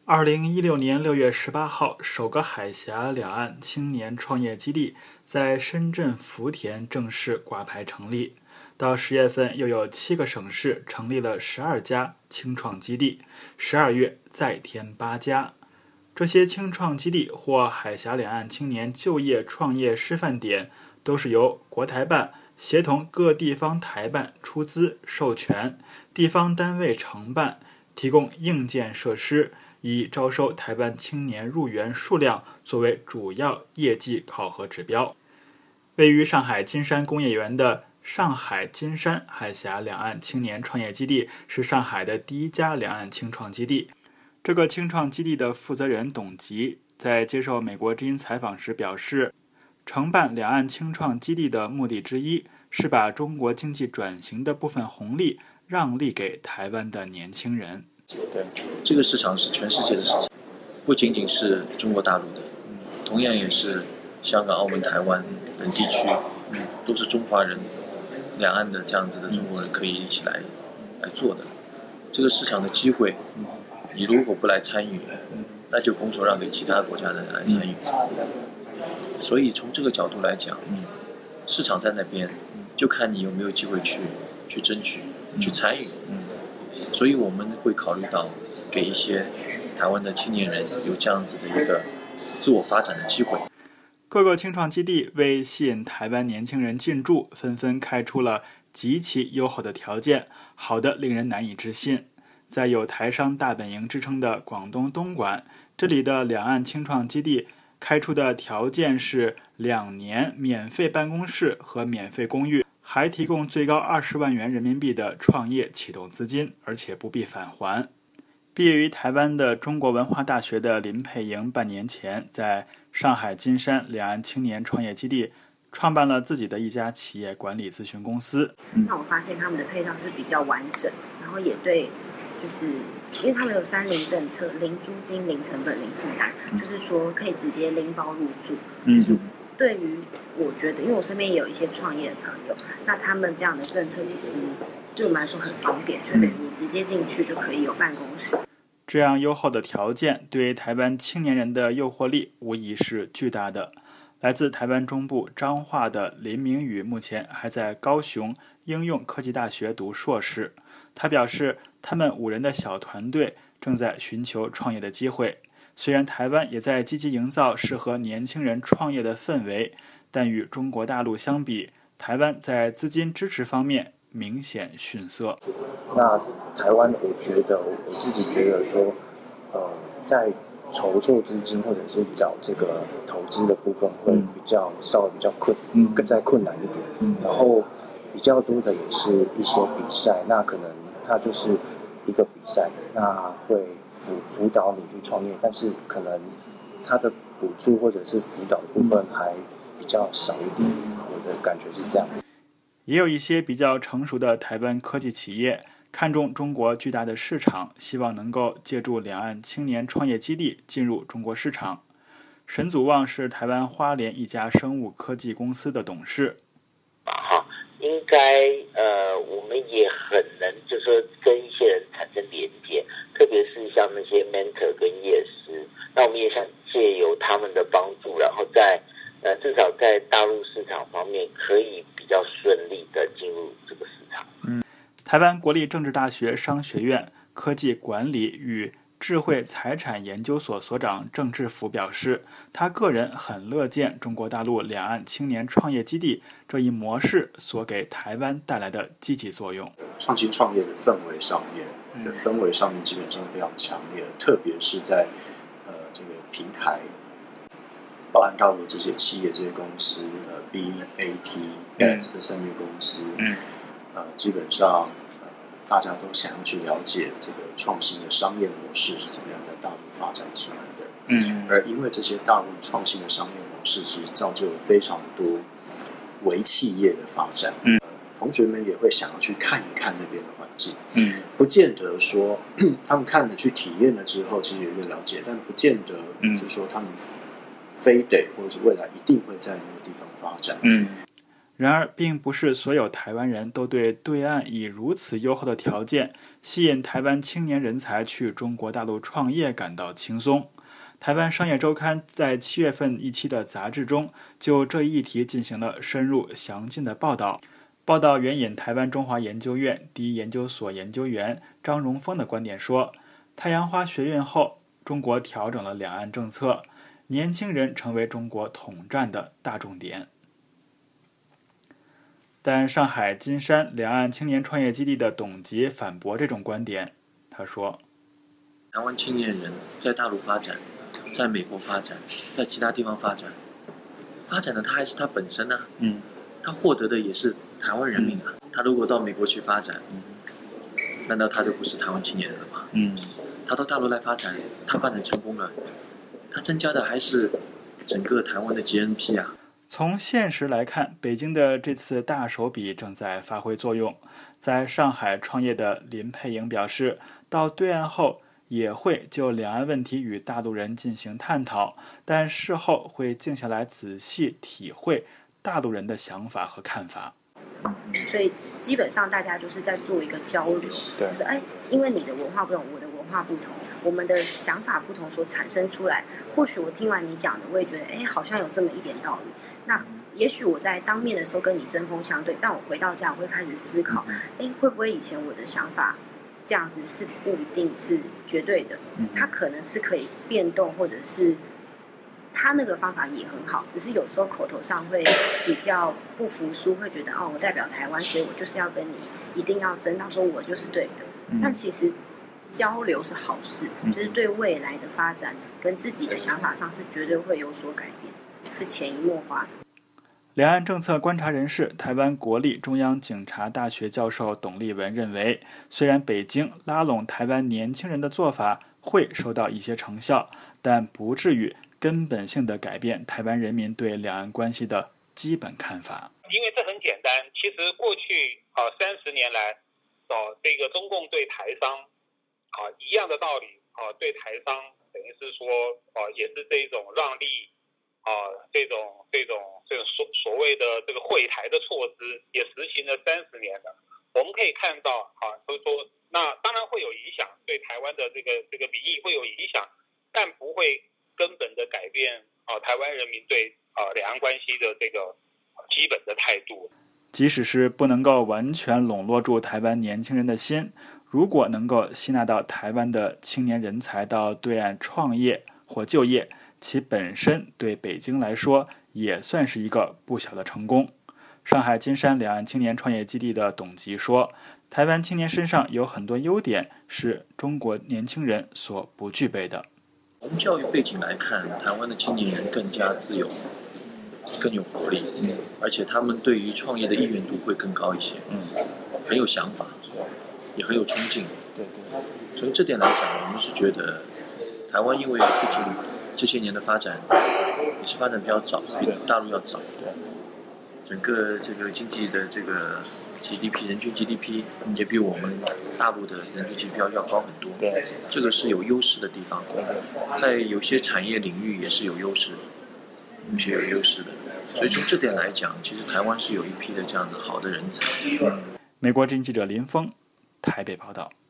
2016年6月18号，首个海峡两岸青年创业基地在深圳福田正式挂牌成立。到10月份，又有7个省市成立了12家青创基地，12月再添8家。这些青创基地或海峡两岸青年就业创业示范点，都是由国台办协同各地方台办出资授权，地方单位承办，提供硬件设施，以招收台办青年入园数量作为主要业绩考核指标。位于上海金山工业园的上海金山海峡两岸青年创业基地是上海的第一家两岸青创基地。这个青创基地的负责人董吉在接受美国之音采访时表示，承办两岸青创基地的目的之一是把中国经济转型的部分红利让利给台湾的年轻人。 对，这个市场是全世界的市场，不仅仅是中国大陆的，同样也是香港、澳门、台湾等地区，都是中华人、两岸的这样子的中国人可以一起来做的。这个市场的机会，你如果不来参与，那就拱手让给其他国家的人来参与。所以从这个角度来讲，市场在那边，就看你有没有机会去争取、去参与。所以我们会考虑到给一些台湾的青年人有这样子的一个自我发展的机会。 各个青创基地为吸引台湾年轻人进驻，纷纷开出了极其优厚的条件，好的令人难以置信。在有台商大本营之称的广东东莞，这里的两岸青创基地开出的条件是2年免费办公室和免费公寓，还提供最高20万元人民币的创业启动资金，而且不必返还。毕业于台湾的中国文化大学的林佩莹半年前在上海金山两岸青年创业基地创办了自己的一家企业管理咨询公司。 那我发现他们的配套是比较完整，然后也对，就是因为他们有30政策，零租金、零成本、零负担，就是说可以直接拎包入住。就是对于我觉得，因为我身边也有一些创业的朋友，那他们这样的政策其实对我们来说很方便，就等于你直接进去就可以有办公室。 这样优厚的条件对台湾青年人的诱惑力无疑是巨大的。来自台湾中部彰化的林明宇目前还在高雄应用科技大学读硕士。他表示，他们5人的小团队正在寻求创业的机会。虽然台湾也在积极营造适合年轻人创业的氛围，但与中国大陆相比，台湾在资金支持方面明显逊色。 那台湾，我自己觉得说，在筹措资金或者是找这个投资的部分会稍微比较再困难一点。然后比较多的也是一些比赛，那可能它就是一个比赛，那会辅导你去创业，但是可能它的补助或者是辅导的部分还比较少一点，我的感觉是这样。 也有一些比较成熟的台湾科技企业看中中国巨大的市场，希望能够借助两岸青年创业基地进入中国市场。沈祖旺是台湾花莲一家生物科技公司的董事。 应该我们也很能就是说跟一些人产生连结，特别是像那些 mentor 跟业师，那我们也想借由他们的帮助，然后在至少在大陆市场方面可以比较顺利的进入这个市场。 台湾国立政治大学商学院科技管理与智慧财产研究所所长郑志福表示，他个人很乐见中国大陆两岸青年创业基地这一模式所给台湾带来的积极作用。 创新创业的氛围上面基本上非常强烈，特别是在这个平台，包含大陆这些企业、这些公司BAT 这3间公司，基本上大家都想要去了解这个创新的商业模式是怎么样在大陆发展起来的。而因为这些大陆创新的商业模式，其实造就了非常多微企业的发展。同学们也会想要去看一看那边的环境。不见得说他们看了去体验了之后，其实有一个了解，但不见得是说他们非得或者是未来一定会在那个地方发展。 然而，并不是所有台湾人都对对岸以如此优厚的条件吸引台湾青年人才去中国大陆创业感到轻松。台湾商业周刊在7月份一期的杂志中就这一议题进行了深入详尽的报道。报道援引台湾中华研究院第一研究所研究员张荣峰的观点说，太阳花学运后，中国调整了两岸政策，年轻人成为中国统战的大重点。但上海金山两岸青年创业基地的董吉反驳这种观点。他说， 台湾青年人在大陆发展，在美国发展，在其他地方发展的他还是他本身啊，他获得的也是台湾人民啊。他如果到美国去发展，难道他就不是台湾青年人了吗？他到大陆来发展，他发展成功了，他增加的还是整个台湾的 GNP 啊。 从现实来看，北京的这次大手笔正在发挥作用。在上海创业的林佩莹表示，到对岸后也会就两岸问题与大陆人进行探讨，但事后会静下来仔细体会大陆人的想法和看法。 所以基本上大家就是在做一个交流，就是因为你的文化不同，我的文化不同，我们的想法不同所产生出来。或许我听完你讲的，我也觉得好像有这么一点道理。那也许我在当面的时候跟你针锋相对，但我回到家我会开始思考，会不会以前我的想法这样子是不一定是绝对的，它可能是可以变动，或者是他那个方法也很好，只是有时候口头上会比较不服输，会觉得我代表台湾，所以我就是要跟你一定要争到说我就是对的。但其实交流是好事，就是对未来的发展跟自己的想法上是绝对会有所改变，是潜移默化的。 两岸政策观察人士、台湾国立中央警察大学教授董立文认为，虽然北京拉拢台湾年轻人的做法会收到一些成效，但不至于根本性的改变台湾人民对两岸关系的基本看法。 因为这很简单，其实过去30年来，这个中共对台商一样的道理对台商等于是说也是这种让利这种所谓的这个惠台的措施也实行了30年了。我们可以看到就是说，那当然会有影响，对台湾的这个民意会有影响，但不会根本的改变台湾人民对两岸关系的这个基本的态度。 即使是不能够完全笼络住台湾年轻人的心，如果能够吸纳到台湾的青年人才到对岸创业或就业，其本身对北京来说也算是一个不小的成功。上海金山两岸青年创业基地的董吉说，台湾青年身上有很多优点是中国年轻人所不具备的。 从教育背景来看，台湾的青年人更加自由，更有活力，而且他们对于创业的意愿度会更高一些，很有想法，也很有冲劲。所以这点来讲，我们是觉得台湾因为毕竟这些年的发展也是发展比较早，比大陆要早，整个这个经济的这个 GDP 人均 GDP 也比我们大陆的人均 GDP 要高很多，这个是有优势的地方，在有些产业领域也是有优势的，所以从这点来讲，其实台湾是有一批的这样的好的人才。 美国之音记者林峰台北报道。